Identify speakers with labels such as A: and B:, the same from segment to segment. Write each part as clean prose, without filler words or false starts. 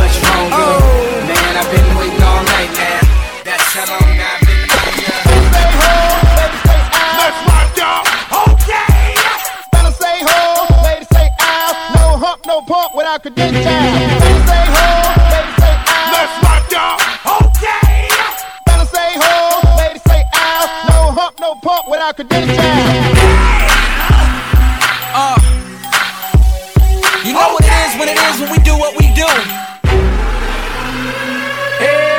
A: what's wrong with it? Man, I've been waiting all night now. That's how long I've been waiting.
B: Stay home, baby, stay out.
C: Let's rock, y'all. Okay.
B: Better stay home, baby, stay out. No hump, no pump without credentials. Better stay home, baby, stay out.
C: Let's rock, y'all. Okay.
B: Better stay home, baby, stay out. No hump, no pump without credentials.
A: You know what it is when we do what we do. Hey,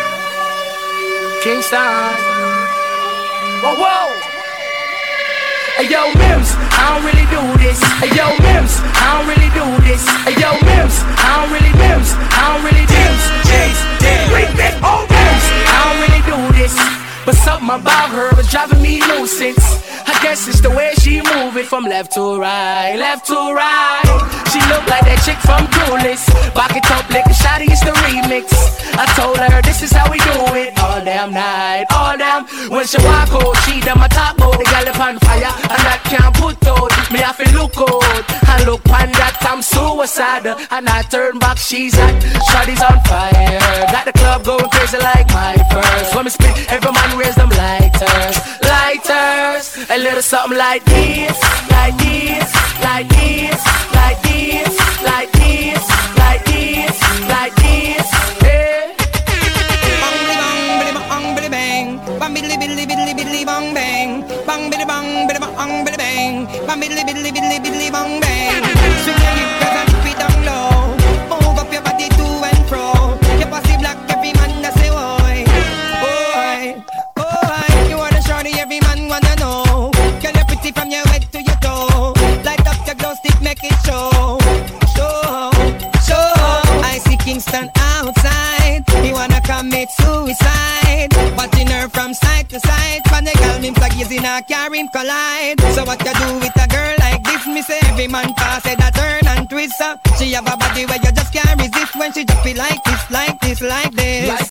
A: Kingston. Whoa, whoa. Hey, yo, Mims, I don't really do this. Hey, yo, Mims, I don't really do this. Hey, yo, Mims, I don't really Mims. I don't really Mims. Mims, I don't really do this. But something about her was driving me nuisance. I guess it's the way she move it from left to right, left to right. She look like that chick from Clueless. Back it up, lick a shotty, it's the remix. I told her this is how we do it. All damn night, all damn. When she walk out, she done my top mode. The girl up on fire, and that can't put out. Me have to look out, and look on that I'm suicidal. And I turn back, she's hot, shotty's on fire. Got the club going crazy like my first. When me spit, every man raise them lighters, lighters. A little something like this, like this, like this, like this, like this, like this, like this. Hey.
D: Bang biddy bang biddy bang, bang biddy biddy biddy biddy bang bang, bang biddy bang biddy bang biddy bang, bang biddy biddy biddy biddy bang bang. Swing your hips and dip it down low, move up your body to and fro. Your pussy black, every man that say oi, oi, oi. You are the shorty, every man wanna know. Girl, you're pretty from your head to your toe. Light up your glow stick, make it show, show, show. I see Kingston outside. He wanna commit suicide. Watching her from side to side. When the girl means like he's in a car in collide. So what you do with a girl like this? Me say every man pass it, a turn and twist up. She have a body where you just can't resist when she drop it like this, like this, like this.